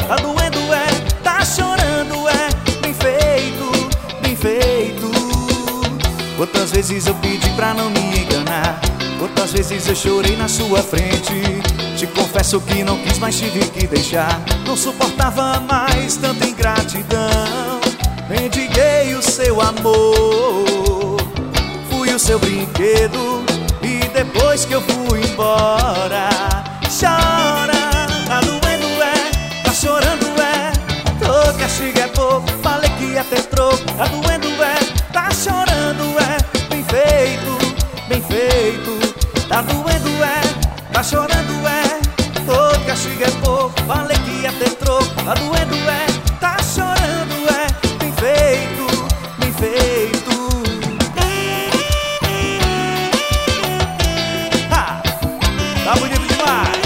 Tá doendo, tá chorando, bem feito, bem feito. Quantas vezes eu pedi pra não me enganar, quantas vezes eu chorei na sua frente. Te confesso que não quis, mas tive que deixar. Não suportava mais tanta ingratidão. Mendiguei o seu amor, fui o seu brinquedo. E depois que eu fui embora, chora. Tá doendo, tá chorando, tô castigo é pouco, falei que ia ter troco. Tá doendo, tá chorando, bem feito, bem feito. Tá doendo, tá chorando, tô castigo é pouco, falei que ia ter troco. Tá doendo, tá chorando, bem feito, bem feito. Tá bonito demais.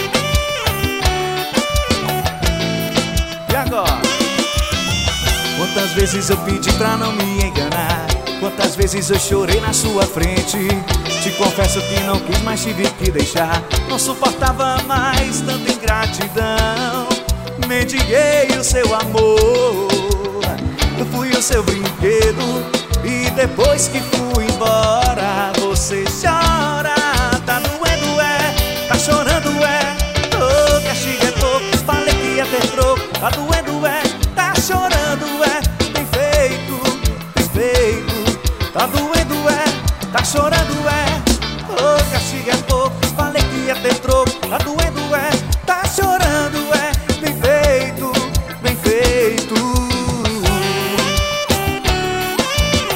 E agora? Quantas vezes eu pedi pra não me enganar, quantas vezes eu chorei na sua frente. Te confesso que não quis, mas tive que deixar. Não suportava mais tanta ingratidão. Mendiguei o seu amor, eu fui o seu brinquedo. E depois que fui embora, você chora. Tá doendo, tá chorando, tô castigo é pouco, falei que ia ter troco. Tá doendo, tá chorando, bem feito, bem feito. Tá doendo, tá chorando, tô castigo é pouco, falei que ia ter troco. Tá doendo, tá chorando, bem feito, bem feito.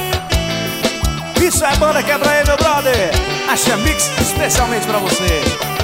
Isso é banda quebra aí, meu brother. Axé Mix especialmente pra você.